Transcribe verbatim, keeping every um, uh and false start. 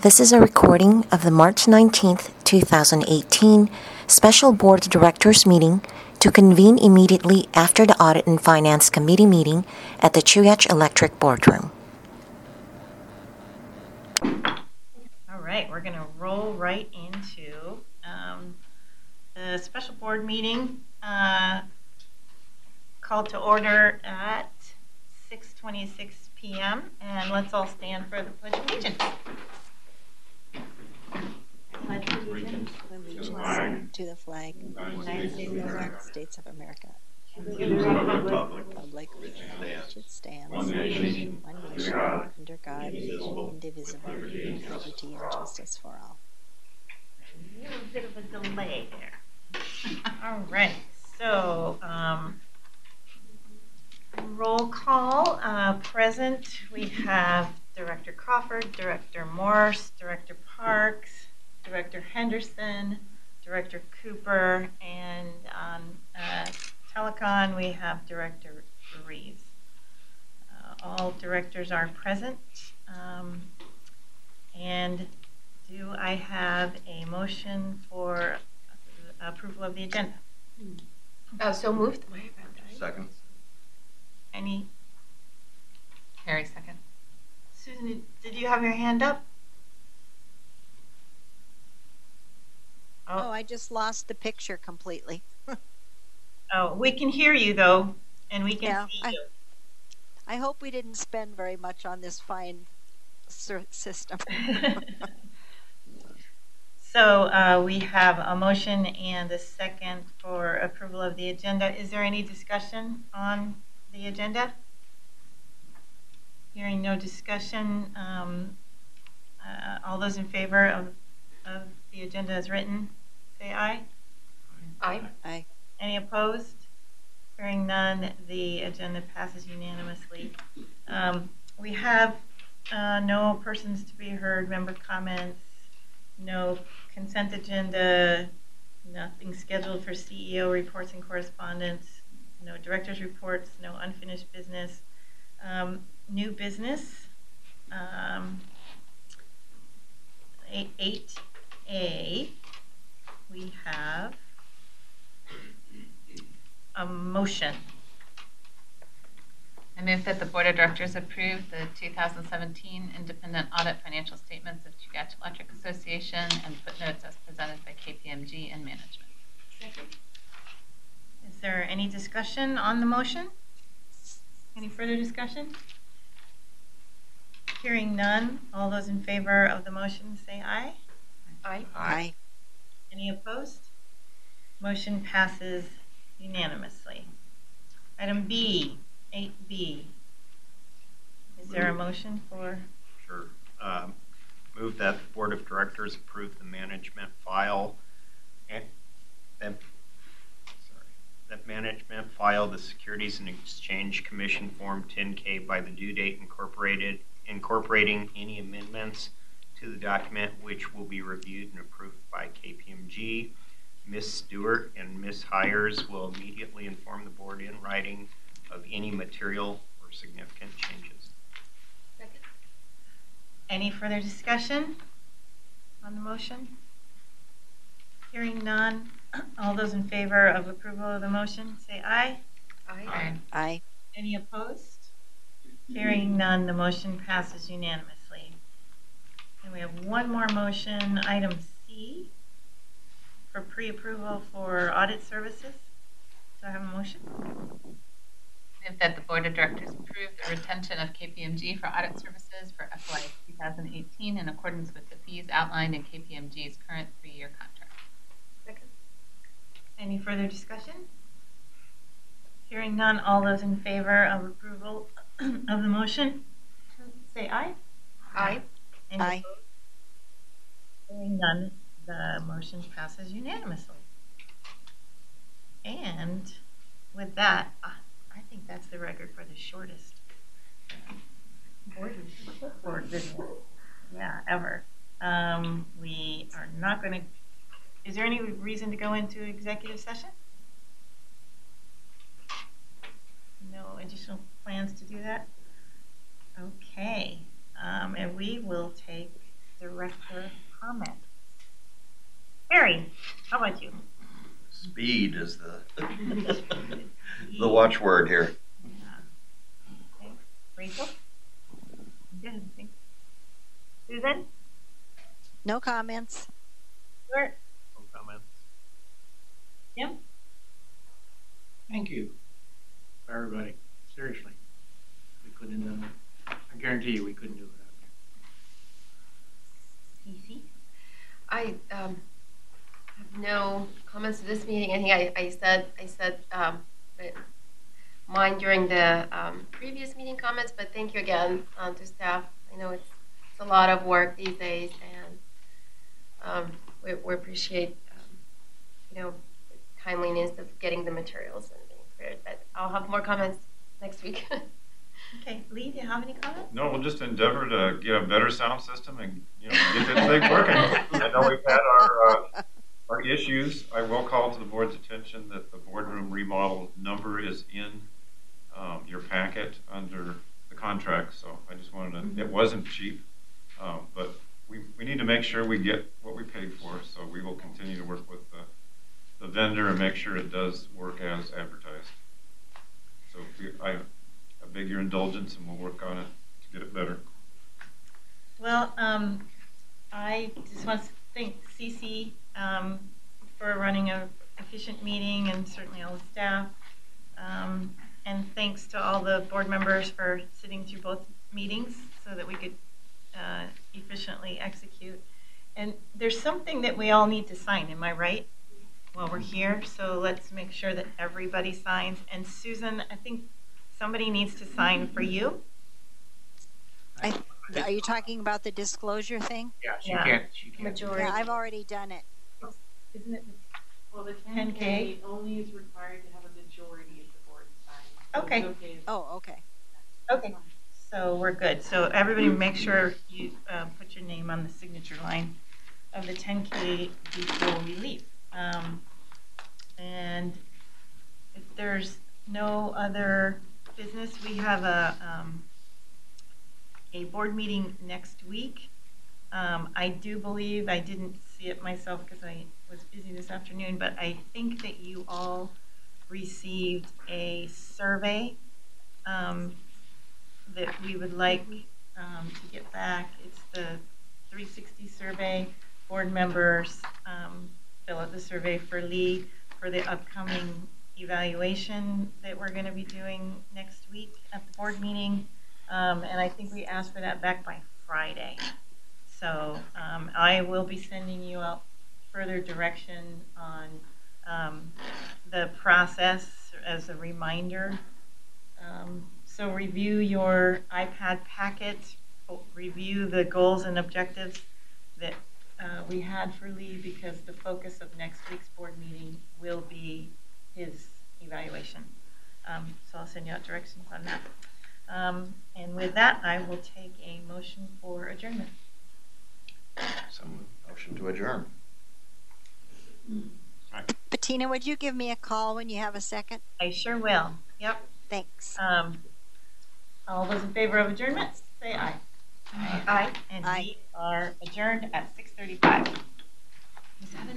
This is a recording of the March nineteenth, two thousand eighteen Special Board of Directors meeting to convene immediately after the Audit and Finance Committee meeting at the Chuyach Electric Boardroom. All right, we're going to roll right into um, the special board meeting uh, called to order at six twenty-six p m and let's all stand for the Pledge of Allegiance. Pledge of Allegiance to the flag of the United States of United America. States of America, And and to to the the republic republic which it stands, one nation, one under nation, God, under God, indivisible, indivisible, with liberty and with justice liberty for and all. justice for all. a little bit of a delay there. All right, so um, roll call. Uh, present, we have Director Crawford, Director Morse, Director Parks, Director Henderson, Director Cooper, and on uh, telecon we have Director Reeves. Uh, all directors are present. Um, and do I have a motion for approval of the agenda? Uh, so moved. Second. Any? Harry, second. Susan, did you have your hand up? Oh, I just lost the picture completely. Oh, we can hear you though, and we can Yeah, see I- you. I hope we didn't spend very much on this fine ser- system. So uh, we have a motion and a second for approval of the agenda. Is there any discussion on the agenda? Hearing no discussion, um, uh, all those in favor of, of the agenda as written, say aye. Aye. I Any opposed? Hearing none, the agenda passes unanimously. Um, we have uh, no persons to be heard, member comments, no consent agenda, nothing scheduled for C E O reports and correspondence, no director's reports, no unfinished business. Um, new business, um, eight A, we have a motion. I move that the Board of Directors approve the two thousand seventeen Independent Audit Financial Statements of Chuyach Electric Association and footnotes as presented by K P M G and management. Is there any discussion on the motion? Any further discussion? Hearing none, all those in favor of the motion say aye. Aye. I Any opposed? Motion passes unanimously. Item B, eight B. Is there a motion for? Sure. Um, Move that the Board of Directors approve the management file and that, sorry, that management file the Securities and Exchange Commission Form ten K by the due date incorporated, incorporating any amendments to the document which will be reviewed and approved by K P M G. Miz Stewart and Miz Hires will immediately inform the board in writing of any material or significant changes. Second. Any further discussion on the motion? Hearing none, all those in favor of approval of the motion say aye. Aye. I Any opposed? Hearing none, the motion passes unanimously. And we have one more motion, item C, for pre-approval for audit services. Do I have a motion? Move that the Board of Directors approve the retention of K P M G for audit services for F Y two thousand eighteen in accordance with the fees outlined in K P M G's current three-year contract. Second. Any further discussion? Hearing none, all those in favor of approval of the motion, say aye. Aye. Any Aye. opposed? Hearing none, the motion passes unanimously. And with that, uh, I think that's the record for the shortest uh, board board business, yeah, ever. Um, we are not going to. Is there any reason to go into executive session? No additional plans to do that? Okay, um, and we will take director comments. Harry, how about you? Speed is the the watchword here. Okay. Rachel? Good. Thanks. Susan? No comments. Stuart? No comments. Jim? Thank you, everybody. Seriously, we couldn't. Uh, I guarantee you, we couldn't do it without you. Cece? I um, have no comments to this meeting. I think I, I said I said um, that mine during the um, previous meeting comments, but thank you again um, to staff. I know it's it's a lot of work these days, and um, we, we appreciate um, you know the timeliness of getting the materials and being prepared. But I'll have more comments next week. Okay. Lee, do you have any comments? No, we'll just endeavor to get a better sound system and, you know, get this thing working. I know we've had our, uh, our issues. I will call to the board's attention that the boardroom remodel number is in, um, your packet under the contract, so I just wanted to, it wasn't cheap, um, but we, we need to make sure we get what we paid for, so we will continue to work with the, the vendor and make sure it does work as advertised. So we, I, I beg your indulgence, and we'll work on it to get it better. Well, um, I just want to thank Cece um, for running a efficient meeting, and certainly all the staff. Um, and thanks to all the board members for sitting through both meetings so that we could uh, efficiently execute. And there's something that we all need to sign, am I right? While we're here, so let's make sure that everybody signs. And Susan, I think somebody needs to sign for you. I, are you talking about the disclosure thing? Yeah, she Yeah. can't. She can't. Majority. Yeah, I've already done it. Isn't it? Well, the ten ten K K only is required to have a majority of the board sign. So Okay. it's okay. if- Oh, okay. Okay. So we're good. So everybody make sure you uh, put your name on the signature line of the ten K depot relief. Um, and if there's no other business, we have a, um, a board meeting next week. Um, I do believe, I didn't see it myself because I was busy this afternoon, but I think that you all received a survey um, that we would like um, to get back. It's the three sixty survey. Board members um, fill out the survey for Lee for the upcoming evaluation that we're going to be doing next week at the board meeting. Um, and I think we asked for that back by Friday. So um, I will be sending you out further direction on um, the process as a reminder. Um, so review your iPad packet, review the goals and objectives that uh, we had for Lee, because the focus of next week's board meeting will be his evaluation. Um, so I'll send you out directions on that. Um, and with that, I will take a motion for adjournment. Some motion to adjourn. Bettina, would you give me a call when you have a second? I sure will. Yep. Thanks. Um, all those in favor of adjournment, say aye. Aye. And Aye. we are adjourned at six thirty-five.